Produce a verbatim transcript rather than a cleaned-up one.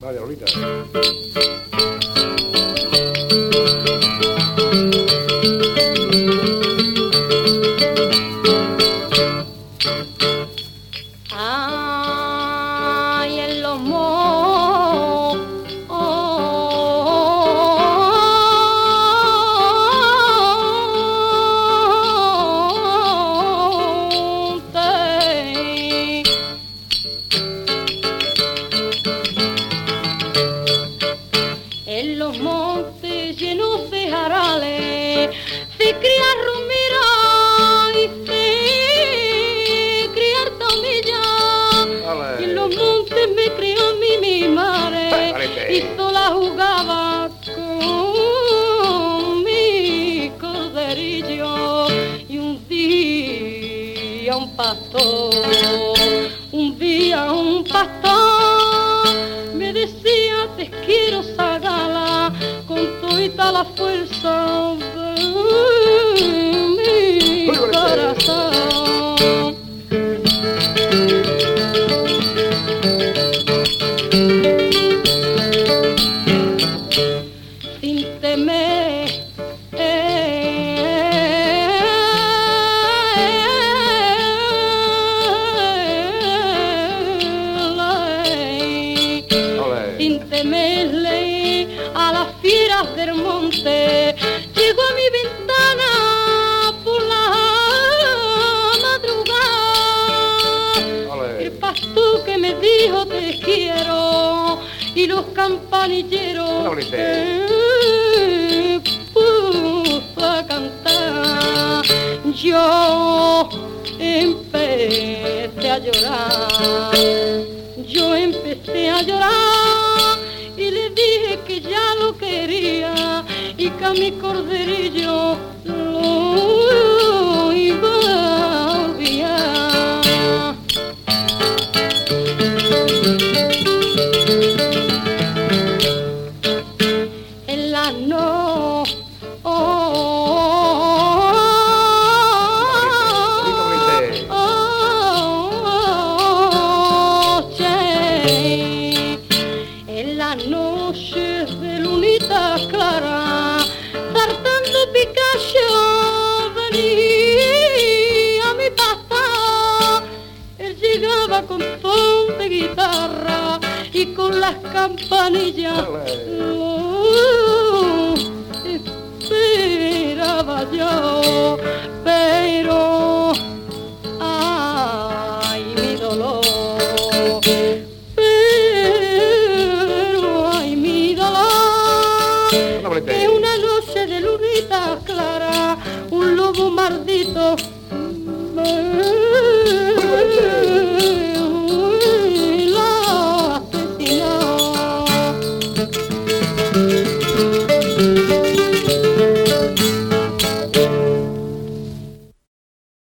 Vale, Lolita. Ay, en los montes, en los montes llenos de jarales se cría romera y se cría tomilla. Y en los montes me crió mi, mi madre y sola jugaba con mi corderillo. Y un día un pastor, un día un pastor me decía: te quiero sagala con toda la fuerza de mi corazón. Sin temer sin temerle a las fieras del monte, llegó a mi ventana por la madrugada. El pastor que me dijo: te quiero, y los campanilleros que puso a cantar. Yo empecé a llorar, yo empecé a llorar y le dije que ya lo quería y que a mi corderillo lo iba a olvidar. En la noche, en la noche de lunita clara, saltando Picacho venía mi papá. Él llegaba con son de guitarra y con las campanillas. Oh, esperaba yo, pero ay, mi dolor, pero ay, mi dolor, que una noche de lunita clara un lobo maldito me